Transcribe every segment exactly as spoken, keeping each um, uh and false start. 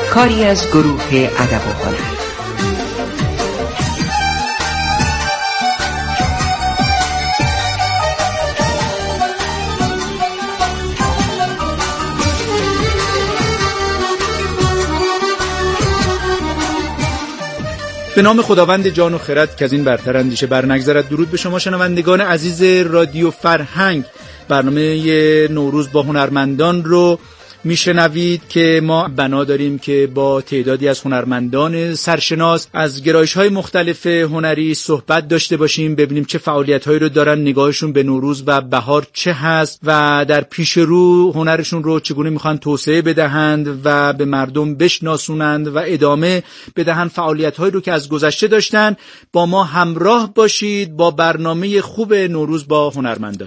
کاری از گروه ادب و هنر. به نام خداوند جان و خرد که از این برتر اندیشه بر نگذرد. درود به شما شنوندگان عزیز رادیو فرهنگ. برنامه نوروز با هنرمندان رو میشنوید که ما بنا داریم که با تعدادی از هنرمندان سرشناس از گرایش‌های مختلف هنری صحبت داشته باشیم، ببینیم چه فعالیت‌هایی رو دارن، نگاهشون به نوروز و بهار چه هست و در پیش رو هنرشون رو چگونه میخوان توسعه بدهند و به مردم بشناسونند و ادامه بدهند فعالیت‌هایی رو که از گذشته داشتن. با ما همراه باشید با برنامه خوب نوروز با هنرمندان.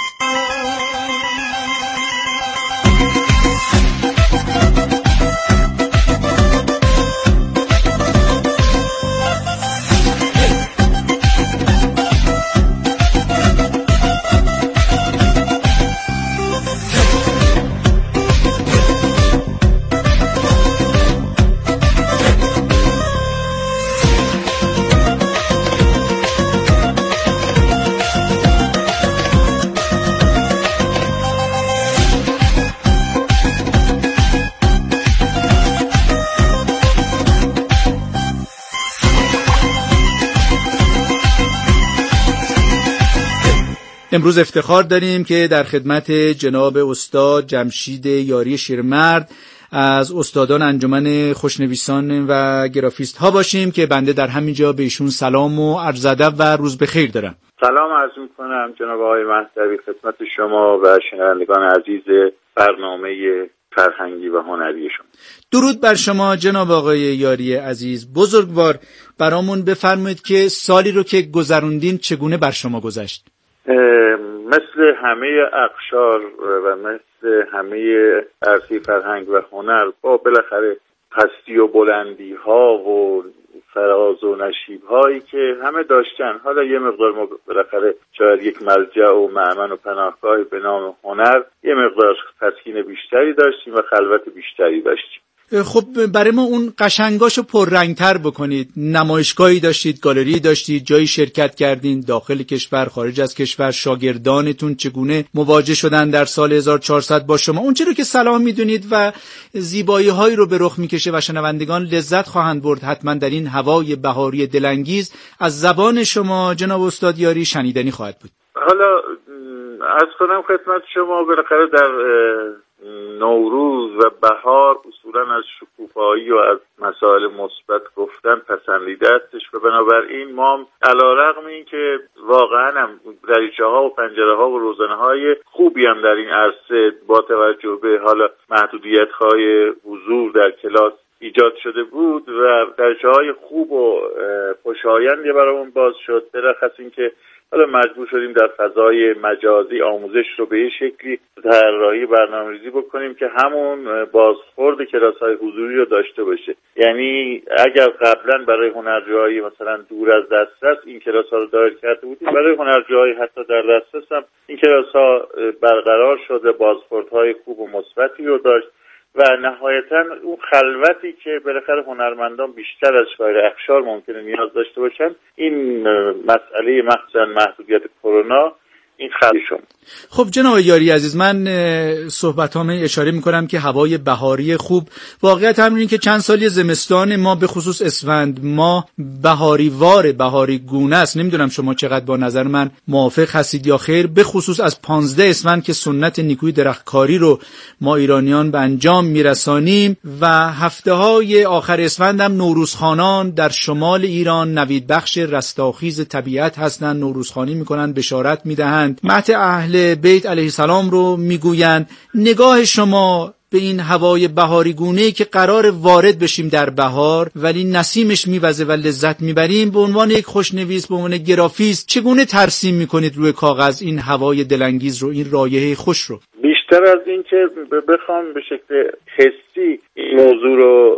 امروز افتخار داریم که در خدمت جناب استاد جمشید یاری شیرمرد از استادان انجمن خوشنویسان و گرافیست ها باشیم که بنده در همینجا به ایشون سلام و عرض ادب و روز بخیر دارم. سلام عرض می‌کنم جناب آقای مهدوی خدمت شما و شنوندگان عزیز برنامه فرهنگی و هنری شما. درود بر شما جناب آقای یاری عزیز. بزرگوار برامون بفرمایید که سالی رو که گذروندین چگونه بر شما گذشت؟ مثل همه اقشار و مثل همه عرصه فرهنگ و هنر با بالاخره پستی و بلندی ها و فراز و نشیب هایی که همه داشتن. حالا یه مقدار ما بالاخره شاید یک ملجأ و مأمن و پناهگاهی به نام هنر یه مقدار تسکین بیشتری داشتیم و خلوت بیشتری داشتیم. خب برای ما اون قشنگاشو پررنگتر بکنید. نمایشگاهی داشتید، گالری داشتید، جایی شرکت کردین داخل کشور، خارج از کشور، شاگردانتون چگونه مواجه شدن در سال هزار و چهارصد با شما، اون چیزی رو که سلام میدونید و زیبایی هایی رو به رخ میکشه و شنوندگان لذت خواهند برد حتما در این هوای بهاری دلانگیز از زبان شما جناب استاد یاری شنیدنی خواهد بود. حالا عرض کنم خدمت شما بالاخره در نوروز و بهار اصولا از شکوفایی و از مسائل مثبت گفتن پسندیده استش و بنابراین ما علیرغم این که واقعا هم دریچه ها و پنجره ها و روزنه های خوبی هم در این عرصه با توجه به حالا محدودیت های حضور در کلاس ایجاد شده بود و دریچه های خوب و خوشایندی برامون باز شد، برخلاف این که حالا مجبور شدیم در فضای مجازی آموزش رو به یه شکلی طراحی برنامه‌ریزی بکنیم که همون بازخورد کلاس‌های حضوری رو داشته باشه. یعنی اگر قبلا برای هنرجوهای مثلا دور از دسترس این کلاس‌ها رو دایر کرده بودیم، برای هنرجوهای حتی در دسترس هم این کلاس‌ها برقرار شده، بازخوردهای خوب و مثبتی رو داشت و نهایتاً اون خلوتی که بالاخره هنرمندان بیشتر از سایر اقشار ممکنه نیاز داشته باشن، این مسئله مخصوصاً محدودیت کرونا این خالی شد. خب جناب یاری عزیز، من صحبتامه اشاره میکنم که هوای بهاری خوب، واقعیت همین که چند سالی زمستان ما به خصوص اسفند ما بهاری وار بهاری گونه است. نمیدونم شما چقدر با نظر من موافق هستید یا خیر، به خصوص از پانزده اسفند که سنت نیکوی درختکاری رو ما ایرانیان به انجام میرسانیم و هفته های آخر اسفند هم نوروزخوانان در شمال ایران نوید بخش رستاخیز طبیعت هستند، نوروزخوانی میکنن، بشارت میدهند، مدح اهل بیت علیه السلام رو میگویند. نگاه شما به این هوای بهاری گونه‌ای که قرار وارد بشیم در بهار ولی نسیمش میوزه و لذت میبریم، به عنوان یک خوشنویس، به عنوان گرافیست چگونه ترسیم میکنید روی کاغذ این هوای دلانگیز رو، این رایحه خوش رو؟ بیشتر بیشتر از این که بخوام به شکل حسی این موضوع رو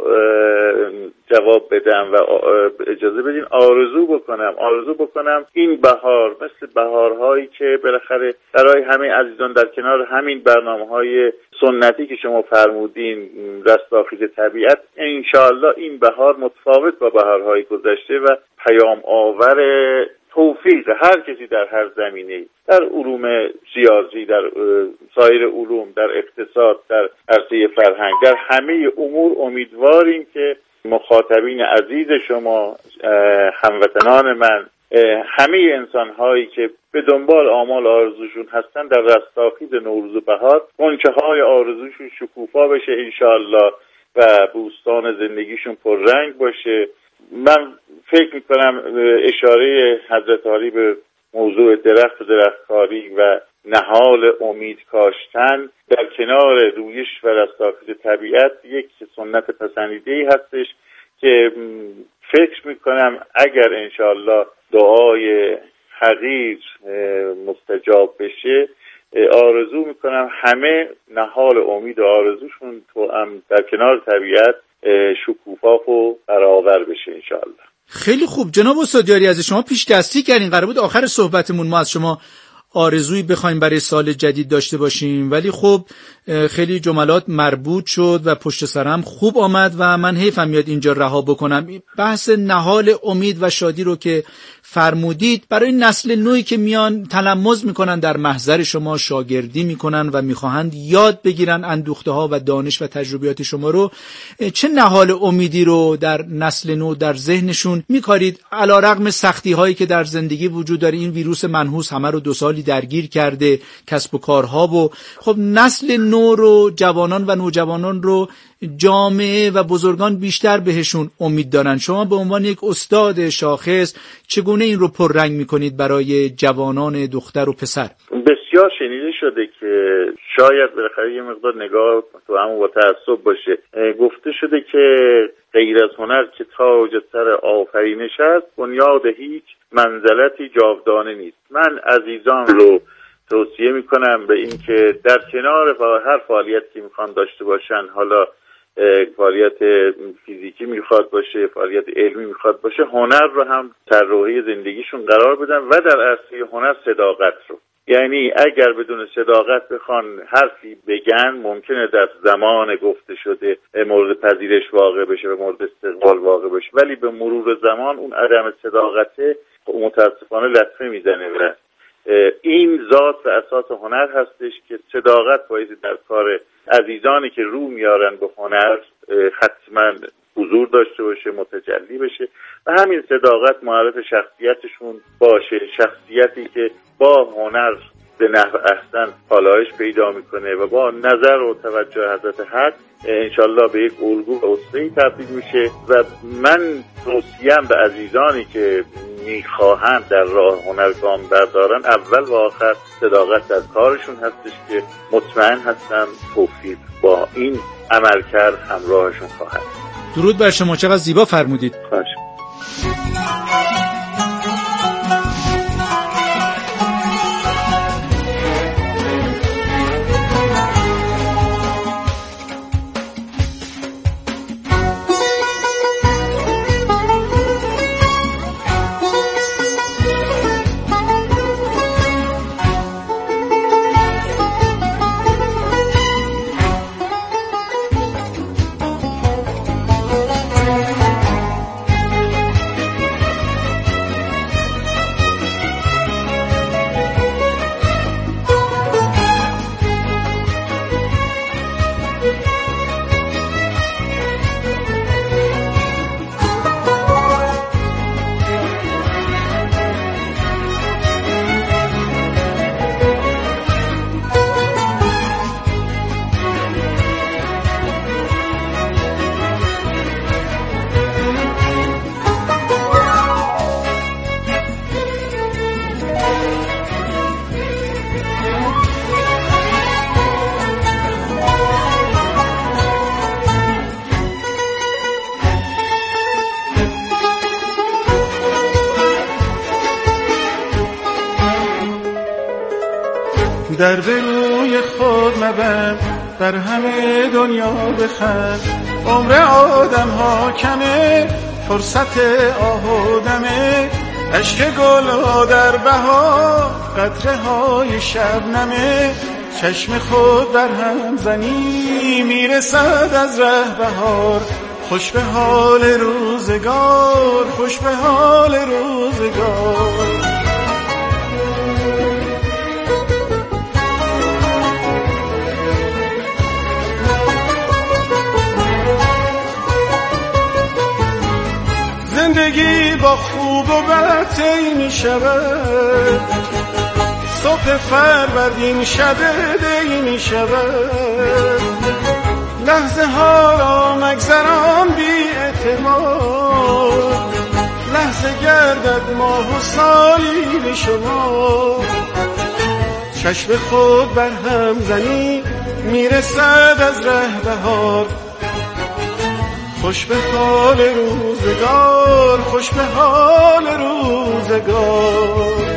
جواب بدم و اجازه بدین آرزو بکنم آرزو بکنم این بهار مثل بهارهایی که بالاخره برای همه عزیزان در کنار همین برنامه‌های سنتی که شما فرمودین رستاخیز طبیعت، انشالله این بهار متفاوت با بهارهای گذشته و پیام آور توفیق هر کسی در هر زمینه، در علوم ریاضی، در سایر علوم، در اقتصاد، در عرصه فرهنگ، در همه امور امیدواریم که مخاطبین عزیز شما، هموطنان من، همه انسان‌هایی که به دنبال آمال آرزوشون هستن در رستاخیز نوروز و بهار غنچه‌های آرزوشون شکوفا بشه انشالله و بوستان زندگیشون پررنگ باشه. من فکر میکنم اشاره حضرت عالی به موضوع درخت و درختکاری و نهال امید کاشتن در کنار رویش و رستاخیز طبیعت یک سنت پسندیده‌ای هستش که فکر میکنم اگر انشالله دعای حقیر مستجاب بشه آرزو میکنم همه نهال امید و آرزوشون تو هم در کنار طبیعت شکوفا و برآور بشه انشالله. خیلی خوب جناب استاد یاری عزیز، شما پیش دستی کردین. قرار بود آخر صحبتمون ما از شما آرزویی بخوایم برای سال جدید داشته باشیم، ولی خب خیلی جملات مربوط شد و پشت سرم خوب آمد و من حیفم میاد اینجا رها بکنم. بحث نهال امید و شادی رو که فرمودید برای نسل نوعی که میان تلمذ میکنن در محضر شما، شاگردی میکنن و میخواهند یاد بگیرن اندوخته ها و دانش و تجربیات شما رو، چه نهال امیدی رو در نسل نو در ذهنشون میکارید علیرغم سختی هایی که در زندگی وجود داره؟ این ویروس منحوس همه رو دو سالی درگیر کرده، کسب و کارها، و خب نسل نو رو، جوانان و نوجوانان رو جامعه و بزرگان بیشتر بهشون امید دارن. شما به عنوان یک استاد شاخص چگونه این رو پررنگ میکنید برای جوانان دختر و پسر؟ بسیار شنیده شده که شاید بالاخره یه مقدار نگاه تو همون با تعصب باشه، گفته شده که غیر از هنر که تاج سر آفرینش است، بنیاد هیچ منزلتی جاودانه نیست. من عزیزان رو توصیه میکنم به این که در کنار هر فعالیتی که میخوان داشته باشن، حالا فعالیت فیزیکی میخواد باشه، فعالیت علمی میخواد باشه، هنر رو هم طراحی زندگیشون قرار بدن و در عرصه هنر صداقت رو. یعنی اگر بدون صداقت بخوان حرفی بگن ممکنه در زمان گفته شده مورد پذیرش واقع بشه و مورد استقبال واقع بشه، ولی به مرور زمان اون عدم صداقت متاسفانه لطمه میزنه و این ذات و اساس هنر هستش که صداقت باید در کار عزیزانی که رو میارن به هنر حتما حضور داشته باشه، متجلی بشه و همین صداقت معرف شخصیتشون باشه، شخصیتی که با هنر به نحو احسن پالایش پیدا میکنه و با نظر و توجه حضرت حق انشالله به یک الگو و اسوه‌ای تبدیل میشه. و من توصیم به عزیزانی که میخواهند در راه هنر گام بردارن، اول و آخر صداقت در کارشون هستش که مطمئن هستم توفیق با این عملکرد همراهشون خواهد. درود بر شما، چقدر زیبا فرمودید. خواهش. در به روی خود مبند، بر همه دنیا بخند. عمر آدم ها کمه، فرصت آه و دمه، اشک گل ها در بهار، قطره های شبنمه. چشم خود بر هم زنی، میرسد از ره بهار. خوش به حال روزگار، خوش به حال روزگار. زندگی با خوب و بد طی می شود، صبح فروردین شب دی می شود. لحظه ها را مگذران بی اعتماد، لحظه گردد ماه و سالی به شما. چشم خود بر هم زنی، میرسد از ره بهار. خوش به حال روزگار، خوش به حال روزگار.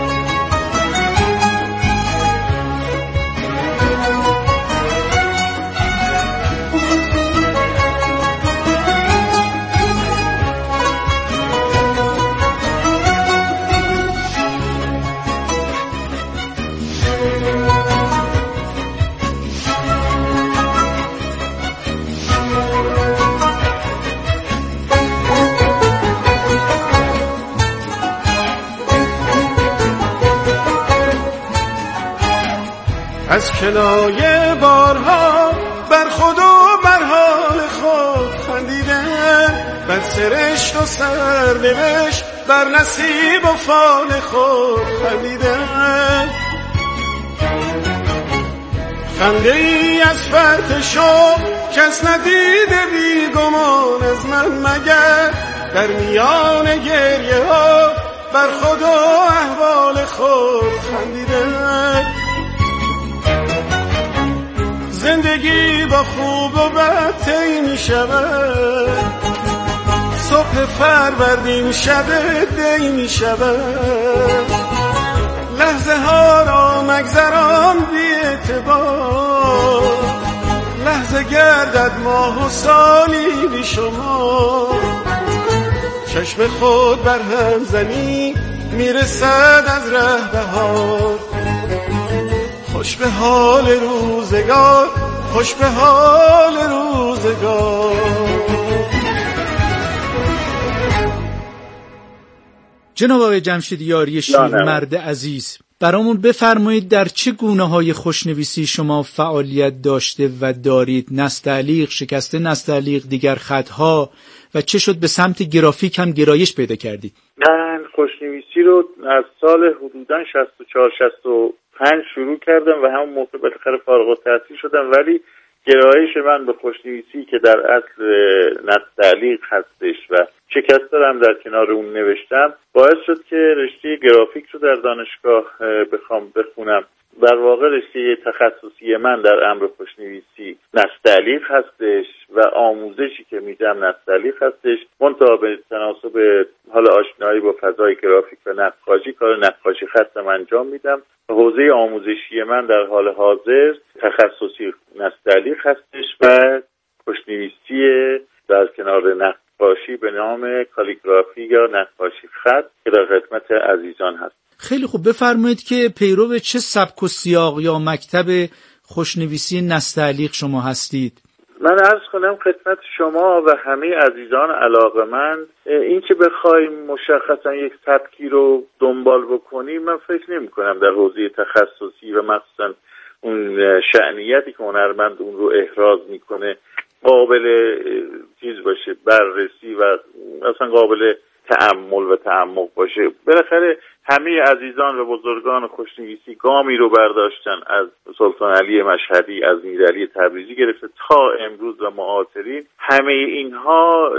از کنایه بارها بر خود و بر حال خود خندیدن، بر سرشت و سرنوشت، بر نصیب و فال خود خندیدن. خنده ای از فرط شوق کس ندیده بی گمان از من مگر، در میان گریه ها بر خود و احوال خود خندیدن. زندگی با خوب و بد طی می شود، صبح فروردین شب دی می شود. لحظه ها را مگذران بی اعتبار، لحظه گردد ماه و سالی بی شما. چشم خود بر هم زنی، میرسد از ره بهار. خوش به حال روزگار، خوش به حال روزگار. جناب آقای جمشید یاری شیرمرد عزیز، برامون بفرمایید در چه گونه‌های خوشنویسی شما فعالیت داشته و دارید؟ نستعلیق، شکسته نستعلیق، دیگر خطها، و چه شد به سمت گرافیک هم گرایش پیدا کردید؟ من خوشنویسی رو از سال حدوداً شصت و چهار شصت و پنج شروع کردم و همون موقع بالاخره فارغ التحصیل شدم، ولی گرایش من به خوشنویسی که در اصل نستعلیق هستش و شکسته هم در کنار اون نوشتم، باعث شد که رشته گرافیک رو در دانشگاه بخوام بخونم. در واقع رشته تخصصی من در امر خوشنویسی نستعلیق هستش و آموزشی که میدم نستعلیق هستش، منتها به تناسب حال آشنایی با فضای گرافیک و نقاشی کار نقاشی خطم انجام میدم. حوزه آموزشی من در حال حاضر تخصصی نستعلیق هستش و خوشنویسی در کنار نقاشی به نام کالیگرافی یا نقاشی خط که در خدمت عزیزان هست. خیلی خوب، بفرمایید که پیرو چه سبک و سیاق یا مکتب خوشنویسی نستعلیق شما هستید؟ من عرض کنم خدمت شما و همه عزیزان علاقه‌مند، این که بخوایم مشخصا یک سبکی رو دنبال بکنیم، من فکر نمی کنم در حوزه تخصصی و مخصوصا اون شأنیتی که هنرمند اون رو احراز میکنه قابل چیز باشه، بررسی و اصلا قابل تأمل و تعمق باشه. بالاخره همه عزیزان و بزرگان خوشنویسی گامی رو برداشتن، از سلطان علی مشهدی، از میرعلی تبریزی گرفته تا امروز و معاصرین. همه اینها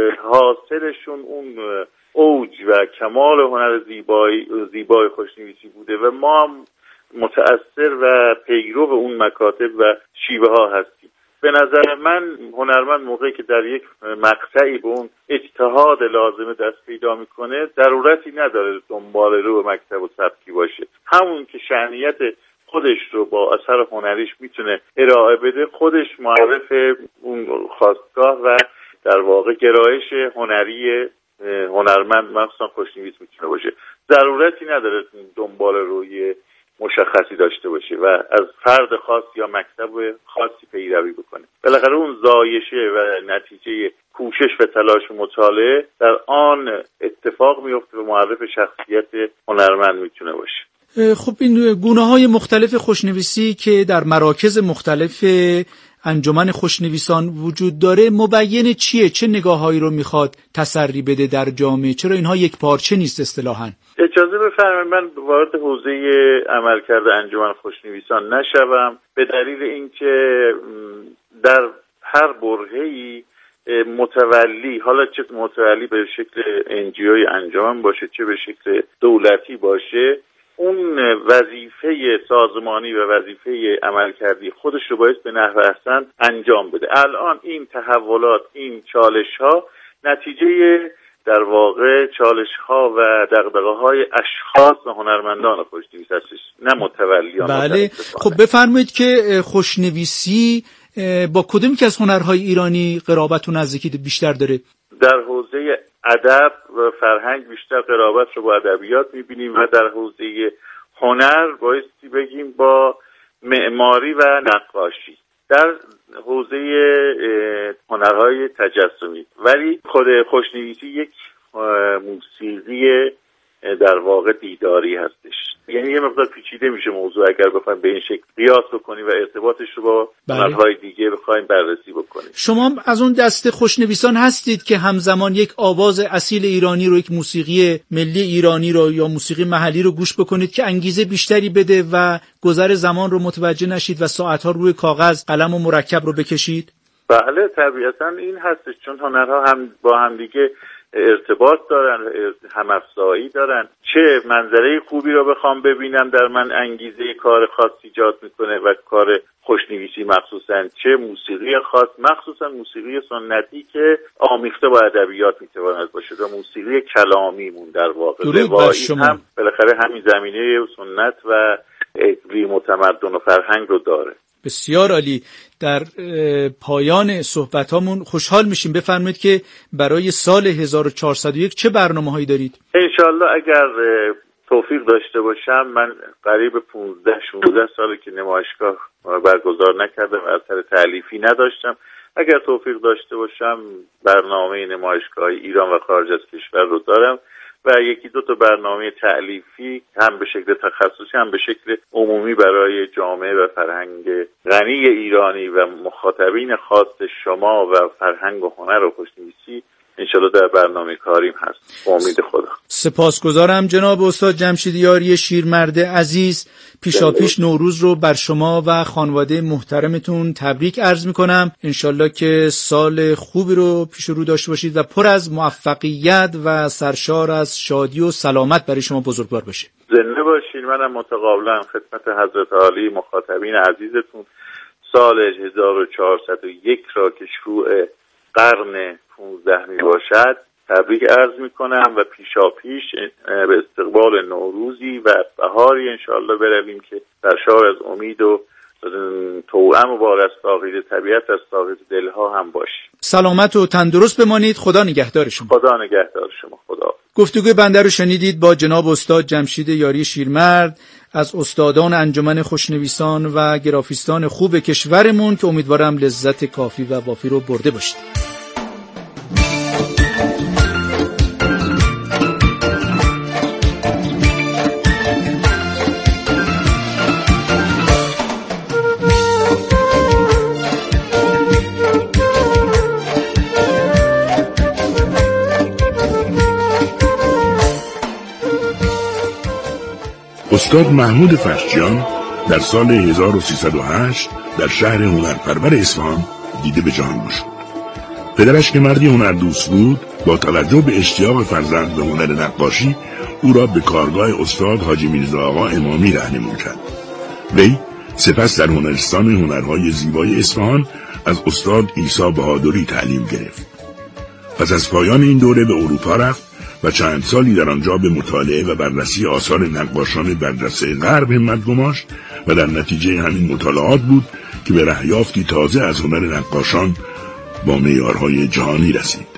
حاصلشون اون اوج و کمال هنر زیبای زیبای خوشنویسی بوده و ما هم متأثر و پیرو اون مکاتب و شیوه ها هستیم. به نظر من هنرمند موقعی که در یک مقطعی به اون اجتهاد لازمه دست پیدا میکنه، ضرورتی نداره دنبال رو به مکتب و سبکی باشه. همون که شأنیت خودش رو با اثر هنریش میتونه ارائه بده، خودش معرف اون خواستگاه و در واقع گرایش هنری هنرمند مخصوصا خوشنویس میتونه باشه. ضرورتی نداره دنبال روی مشخصی داشته باشه و از فرد خاص یا مکتب خاصی پیروی بکنه. بالاخره اون زایشه و نتیجه کوشش و تلاش مطالعه در آن اتفاق میفته و معرف شخصیت هنرمند میتونه باشه. خب این گونه‌های مختلف خوشنویسی که در مراکز مختلف انجمن خوشنویسان وجود داره مبین چیه؟ چه نگاه‌هایی رو میخواد تسری بده در جامعه؟ چرا اینها یک پارچه نیست اصطلاحاً؟ اجازه بفرمایید من وارد حوزه عملکرد انجمن خوشنویسان نشوم، به دلیل اینکه در هر برهه‌ای متولی، حالا چه متولی به شکل انجیوی انجمن باشه چه به شکل دولتی باشه، اون وظیفه سازمانی و وظیفه عملکردی خودش رو باید به نحو احسن انجام بده. الان این تحولات، این چالش ها نتیجه در واقع چالش ها و دغدغه های اشخاص و هنرمندان خوشنویس هستش، نه متولیان. بله. خب بفرمایید که خوشنویسی با کدوم که از هنرهای ایرانی قرابت و نزدیکی بیشتر داره؟ در حوزه ادب و فرهنگ بیشتر قرابت رو با ادبیات می‌بینیم و در حوزه هنر بایستی بگیم با معماری و نقاشی، در حوزه هنرهای تجسمی. ولی خود خوشنویسی یک موسیقی در واقع دیداری هستش، یعنی یه مقدار پیچیده میشه موضوع اگر بخوایم به این شکل قیاس بکنیم و ارتباطش رو با هنرهای دیگه بخوایم بررسی بکنیم. شما از اون دسته خوشنویسان هستید که همزمان یک آواز اصیل ایرانی رو، یک موسیقی ملی ایرانی رو یا موسیقی محلی رو گوش بکنید که انگیزه بیشتری بده و گذر زمان رو متوجه نشید و ساعتها روی کاغذ قلم و مرکب رو بکشید؟ بله طبیعتا این هستش، چون هنرها هم با هم دیگه ارتباط دارن، هم‌افزایی دارن. چه منظره خوبی رو بخوام ببینم در من انگیزه کار خاص ایجاد میکنه و کار خوشنویسی مخصوصا، چه موسیقی خاص مخصوصا موسیقی سنتی که آمیخته با ادبیات میتواند باشه و موسیقی کلامیمون در واقع روایی هم بالاخره همین زمینه سنت و اقلیم و تمدن و فرهنگ رو داره. بسیار عالی. در پایان صحبتامون خوشحال میشیم بفرمایید که برای سال هزار و چهارصد و یک چه برنامه‌هایی دارید؟ انشالله اگر توفیق داشته باشم، من قریب پانزده شانزده ساله که نمایشگاه برگزار نکردم و اثر تألیفی نداشتم. اگر توفیق داشته باشم برنامه نمایشگاه ایران و خارج از کشور رو دارم و یکی دو تا برنامه تألیفی هم به شکل تخصصی هم به شکل عمومی برای جامعه و فرهنگ غنی ایرانی و مخاطبین خاص شما و فرهنگ و هنر و خوشنویسی انشالله در برنامه کاریم هست، با امید خدا. سپاسگزارم جناب استاد جمشید یاری شیرمرد عزیز. پیشاپیش نوروز رو بر شما و خانواده محترمتون تبریک عرض میکنم. انشالله که سال خوبی رو پیش رو داشته باشید و پر از موفقیت و سرشار از شادی و سلامت برای شما بزرگوار باشه. زنده باشین. منم متقابلا خدمت حضرت عالی مخاطبین عزیزتون سال هزار و چهارصد و یک را که شروع قرن پانزده می باشد تبریک عرض می کنم و پیشا پیش به استقبال نوروزی و بهاری انشاءالله برویم که سرشار از امید و توأم و وارستاقید طبیعت از ساقید دلها هم باشیم. سلامت و تندرست بمانید. خدا نگهدار شما. خدا نگهدار شما. خدا. گفتگوی بنده رو شنیدید با جناب استاد جمشید یاری شیرمرد از استادان انجمن خوشنویسان و گرافیستان خوب کشورمون که امیدوارم لذت کافی و وافی رو برده باشید. استاد محمود فرشچیان در سال هزار و سیصد و هشت در شهر هنرپرور اصفهان دیده به جهان گشود. پدرش که مردی هنردوست بود، با توجه به اشتیاق فرزند به هنر نقاشی او را به کارگاه استاد حاجی میرزا آقا امامی راهنمایی کرد. وی سپس در هنرستان هنرهای زیبای اصفهان از استاد عیسی بهادری تعلیم گرفت. پس از پایان این دوره به اروپا رفت و چند سالی در آنجا به مطالعه و بررسی آثار نقاشان برجسته غرب همت گماشت و در نتیجه همین مطالعات بود که به رهیافتی تازه از هنر نقاشان با معیارهای جهانی رسید.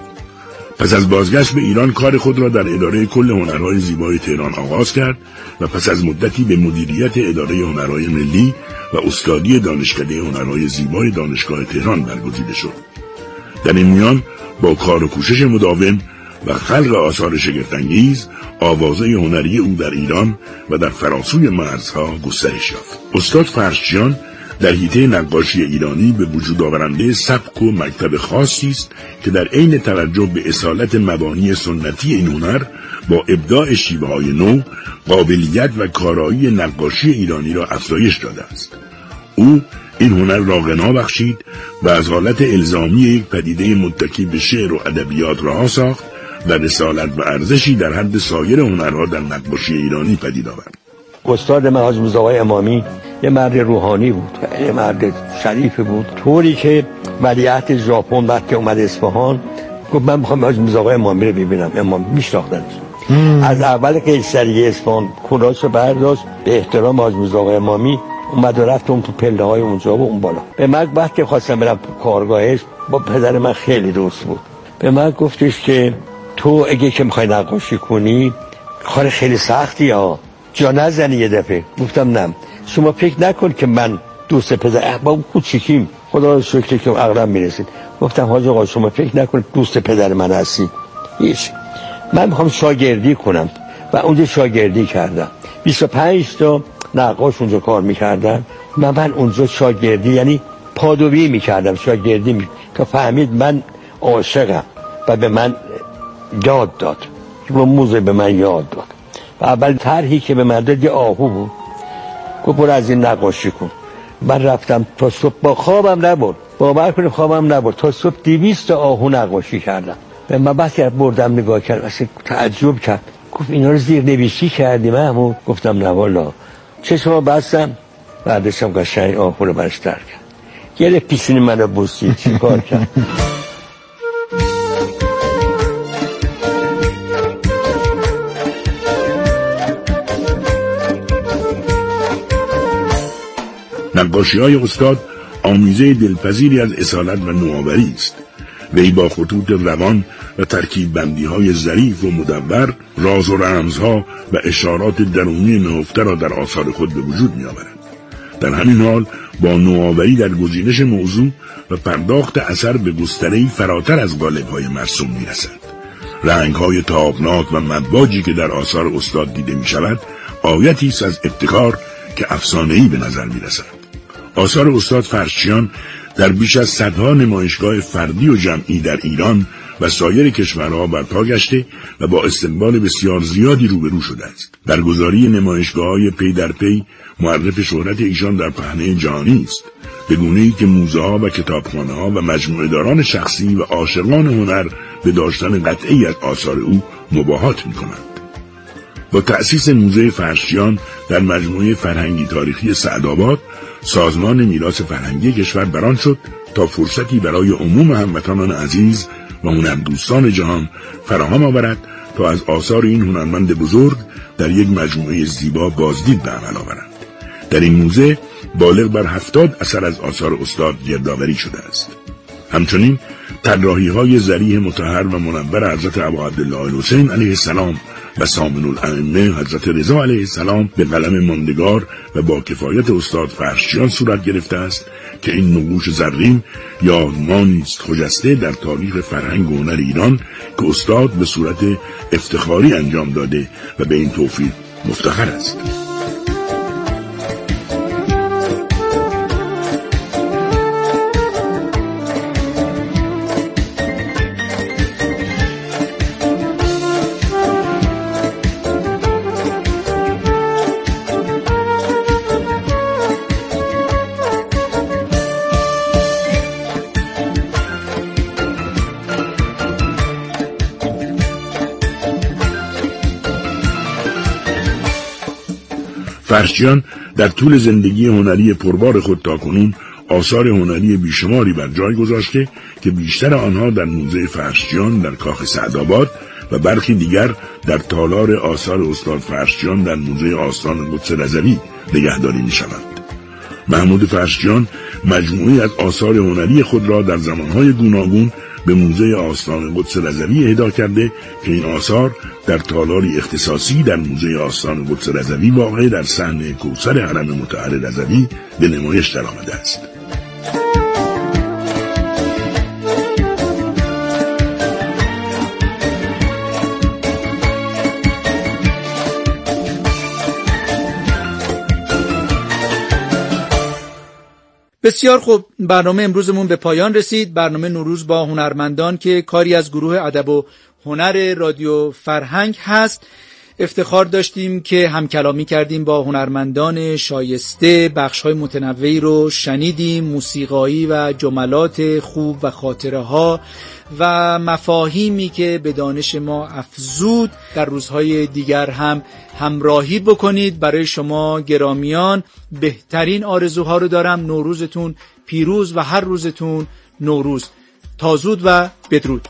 پس از بازگشت به ایران کار خود را در اداره کل هنرهای زیبای تهران آغاز کرد و پس از مدتی به مدیریت اداره هنرهای ملی و استادی دانشکده هنرهای زیبای دانشگاه تهران برگزیده شد. در این میان با کار و کوشش مداوم و خلق آثار شگفت‌انگیز آوازه هنری او در ایران و در فراسوی مرزها گسترش یافت. استاد فرشچیان در حیطه نقاشی ایرانی به وجود آورنده سبک و مکتب خاصی است که در عین توجه به اصالت مبانی سنتی این هنر با ابداع شیوه‌های نو، قابلیت و کارایی نقاشی ایرانی را افزایش داده است. او این هنر را غنا بخشید و از حالت الزامی یک پدیده متکی به شعر و ادبیات رها ساخت و رسالت و ارزشی در حد سایر هنرها در نقاشی ایرانی پدید آورد. استاد من حاج میرزا آقای امامی یه مرد روحانی بود، یه مرد شریف بود، طوری که ولیعهد ژاپن وقتی اومد اصفهان گفت من میخوام حاج میرزا آقای امامی رو ببینم. امام میشناختنش. از اول قیصریه اصفهان کلاسو برداشت به احترام حاج میرزا آقای امامی اومد و رفت اون تو پله های اونجا و اون بالا. به من وقتی خواستم برم کارگاهش با پدر من خیلی دوست بود. به من گفتش که تو اگه که میخوای نقاشی کنی کار خیلی سختی ها، جا نزنی یه دفعه. گفتم نه، شما فکر نکن که من دوست پدر با کوچیکیم خدا رو شکر که عقلم میرسید. گفتم حاج آقا شما فکر نکن دوست پدر من هستی، هیچ، من میخوام شاگردی کنم و اونجا شاگردی کردم. بیست و پنج تا نقاش اونجا کار میکردن، من من اونجا شاگردی یعنی پادویی میکردم، شاگردی می... تا فهمید من عاشقم و به من یاد داد، رو موزه به من یاد داد. و اول طرحی که به من داد یه آهو بود، گفت برو از این نقاشی کن. من رفتم تا صبح، با خوابم نبرد، باور کنید خوابم نبرد، تا صبح دویست تا آهو نقاشی کردم. و من بعد که بردم نگاه کردم اصلا تعجب کرد، گفت اینا رو زیر نویسی کردی محمود؟ گفتم نه والا. چشمو بستم، بعدش هم قشنگ آهو رو برش در کرد. یه پیشونی منو بوسید، چی کار کرد؟ نقاشی‌های استاد آمیزه دلپذیری از اصالت و نوآوری است. وی با خطوط روان و ترکیب بندی‌های ظریف و مدور راز و رمزها و اشارات درونی نهفته را در آثار خود به وجود می‌آورد. در همین حال با نوآوری در گزینش موضوع و پرداخت اثر به گستره‌ای فراتر از قالب‌های مرسوم می‌رسد. رنگ‌های تابناک و مواجی که در آثار استاد دیده می‌شود آیتی است از ابتکار که افسانه‌ای به نظر می‌رسد. آثار استاد فرشچیان در بیش از صدها نمایشگاه فردی و جمعی در ایران و سایر کشورها برپا گشته و با استقبال بسیار زیادی روبرو شده است. برگزاری نمایشگاه‌های پی در پی معرف شهرت ایشان در پهنه جهانی است، به گونه‌ای که موزه‌ها و کتابخانه‌ها و مجموعه‌داران شخصی و عاشقان هنر به داشتن قطعی از آثار او مباهات می‌کنند. با تأسیس موزه فرشچیان در مجموعه فرهنگی تاریخی سعدآباد، سازمان میراث فرهنگی کشور بران شد تا فرصتی برای عموم هموطنان عزیز و هنردوستان جهان فراهم آورد تا از آثار این هنرمند بزرگ در یک مجموعه زیبا بازدید به عمل آورند. در این موزه بالغ بر هفتاد اثر از آثار استاد گردآوری شده است. همچنین طراحی‌های ذریح مطهر و منور حضرت ابا عبدالله الحسین علیه السلام و سامن الائمه حضرت رضا علیه السلام به قلم ماندگار و با کفایت استاد فرشچیان صورت گرفته است که این نقوش زرین یادمانی است خجسته در تاریخ فرهنگ و هنر ایران که استاد به صورت افتخاری انجام داده و به این توفیق مفتخر است. فرشچیان در طول زندگی هنری پربار خود تاکنون آثار هنری بیشماری بر جای گذاشته که بیشتر آنها در موزه فرشچیان در کاخ سعدآباد و برخی دیگر در تالار آثار استاد فرشچیان در موزه آستان قدس رضوی نگهداری می‌شوند. محمود فرشچیان مجموعه‌ای از آثار هنری خود را در زمانهای گوناگون به موزه آستان قدس رضوی اهدا کرده که این آثار در تالاری اختصاصی در موزه آستان قدس رضوی واقع در صحن کوثر حرم مطهر رضوی به نمایش درآمده است. بسیار خوب، برنامه امروزمون به پایان رسید. برنامه نوروز با هنرمندان که کاری از گروه ادب و هنر رادیو فرهنگ هست. افتخار داشتیم که همکلامی کردیم با هنرمندان شایسته، بخش‌های متنوعی رو شنیدیم، موسیقایی و جملات خوب و خاطره ها و مفاهیمی که به دانش ما افزود. در روزهای دیگر هم همراهی بکنید. برای شما گرامیان بهترین آرزوها رو دارم. نوروزتون پیروز و هر روزتون نوروز. تا زود و بدرود.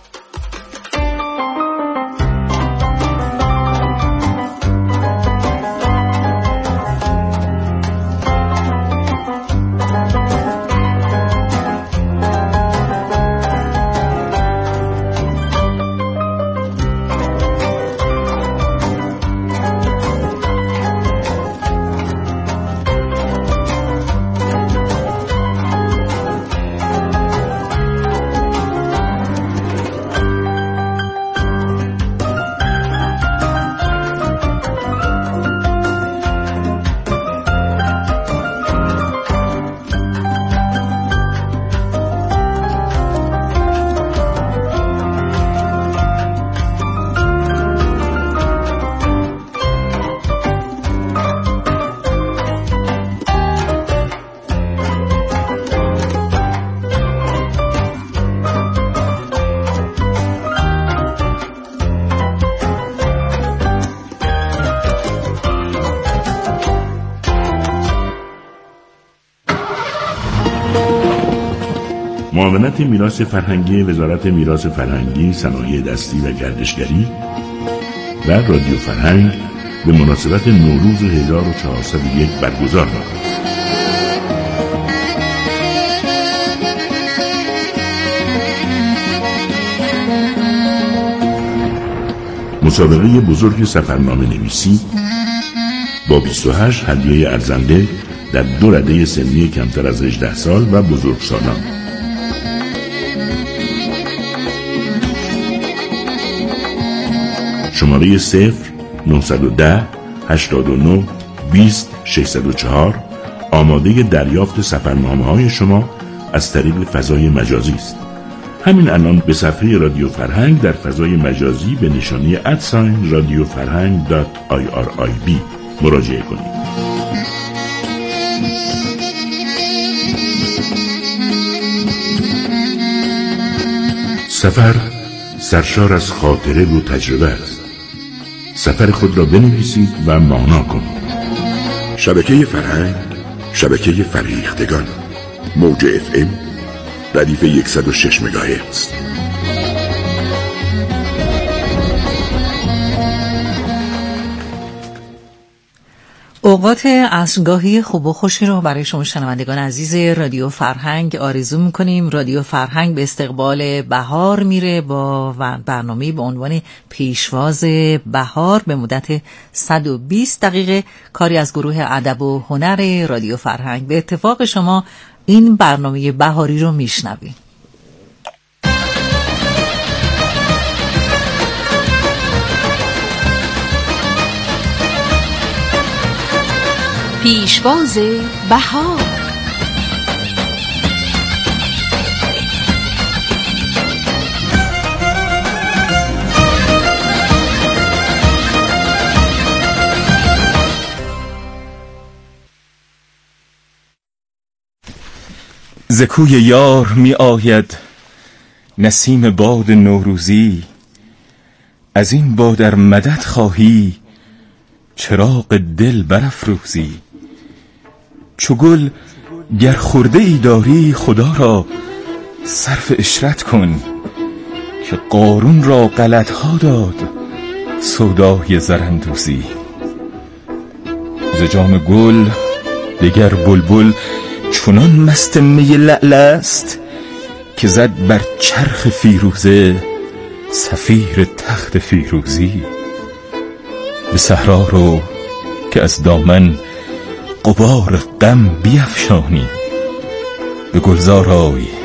معاونت میراث فرهنگی وزارت میراث فرهنگی، صنایع دستی و گردشگری و رادیو فرهنگ به مناسبت نوروز هزار و چهارصد و یک برگزار می‌کند. مسابقه بزرگ سفرنامه نویسی با بیست و هشت هدیه ارزنده در دو رده سنی کمتر از هجده سال و بزرگسالان. شماره صفر نهصد و ده هشتاد و نه بیست ششصد و چهار آماده دریافت سفرنامه های شما از طریق فضای مجازی است. همین الان به صفحه رادیو فرهنگ در فضای مجازی به نشانی ادساین رادیو فرهنگ دات آی آر آی بی مراجعه کنید. سفر سرشار از خاطره و تجربه است. سفر خود را بنویسید و مانا کنید. شبکه فرهنگ، شبکه فریختگان، موج اف ام، ردیف صد و شش مگاهرتز. اوقات عصرگاهی خوب و خوشی رو برای شما شنوندگان عزیز رادیو فرهنگ آرزو میکنیم. رادیو فرهنگ به استقبال بهار میره با برنامه‌ای به عنوان پیشواز بهار به مدت صد و بیست دقیقه، کاری از گروه ادب و هنر رادیو فرهنگ. به اتفاق شما این برنامه بهاری رو میشنویم. پیشواز بهار. ز کوی یار می آید نسیم باد نوروزی، از این باد ار مدد خواهی چراغ دل برافروزی. چو گل گر خرده ای داری خدا را صرف عشرت کن، که قارون را غلط‌ها داد سودای زراندوزی. ز جام گل دگر بلبل چنان مست می لعل است که زد بر چرخ فیروزه صفیر تخت فیروزی. به صحرا رو که از دامن غبار غم بیفشانی، به گلزار آی